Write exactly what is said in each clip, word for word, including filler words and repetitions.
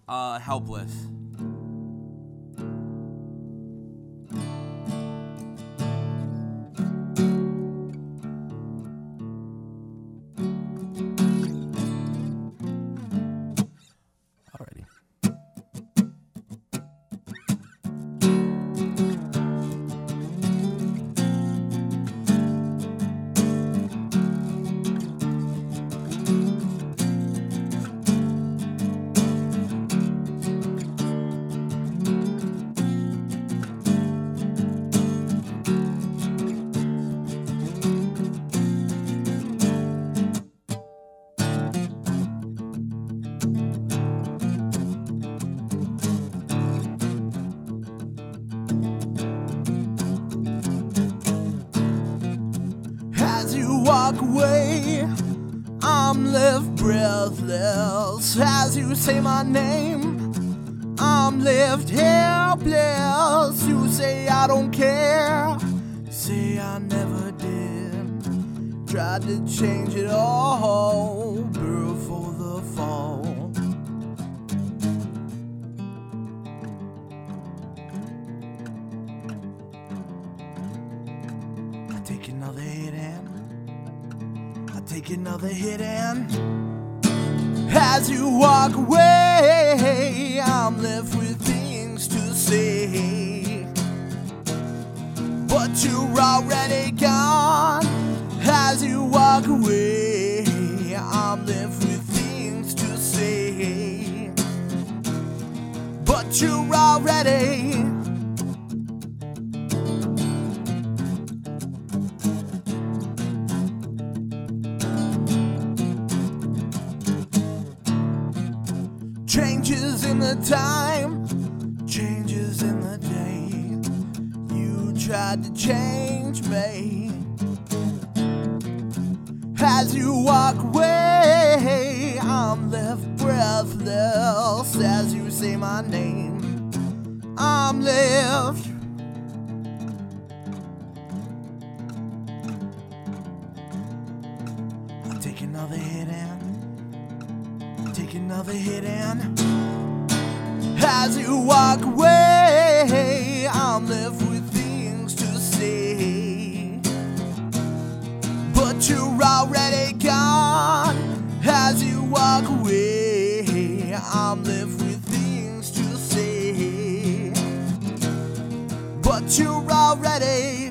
uh, helpless. Alrighty. As you walk away, I'm left breathless. As you say my name, I'm left helpless. You say I don't care, you say I never did. Tried to change it all before the fall. I take another hit and I take another hit and as you walk away, I'm left with things to say, but you're already gone. As you walk away, I'm left with things to say, but you're already changes in the time, changes in the day. You tried to change me. As you walk away, I'm left breathless. As you say my name, I'm left. I'll take another hit and take another hit and as you walk away, I'm left with things to say, but you're already gone. As you walk away, I'm left with things to say, but you're already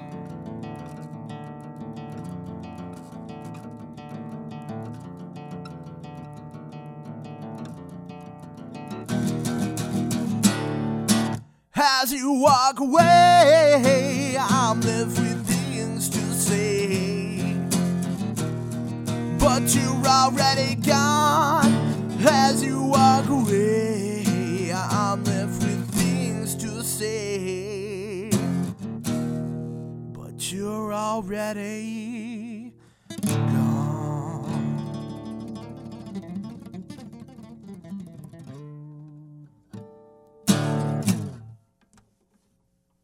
As you walk away, I'm left with things to say, but you're already gone. As you walk away, I'm left with things to say, but you're already